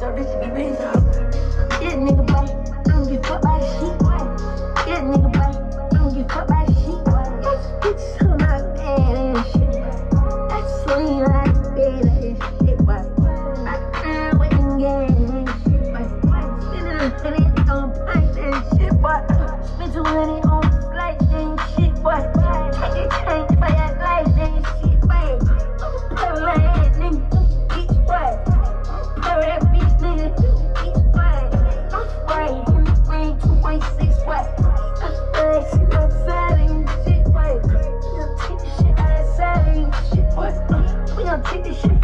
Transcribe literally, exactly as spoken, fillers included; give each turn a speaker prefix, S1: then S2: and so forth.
S1: up, bitch, be rich. Yeah, nigga, boy, I don't give a fuck about the shit. Yeah, nigga, boy, I don't give a fuck about the shit. Yes, bitch, on my bed and shit. I swing like a bed and shit, boy. I'm waiting again and shit, boy. Spinning a hundred on pints and shit, boy. Spend two hundred on flight and shit, boy. Take the chain for that life and shit, boy. Put my head, nigga, bitch, boy. Put that bitch, nigga, bitch, boy. I'm spraying in the green two point six, boy. I'm spraying shit outside and shit, boy. We gon' take this shit outside and shit, boy. We gon' take this shit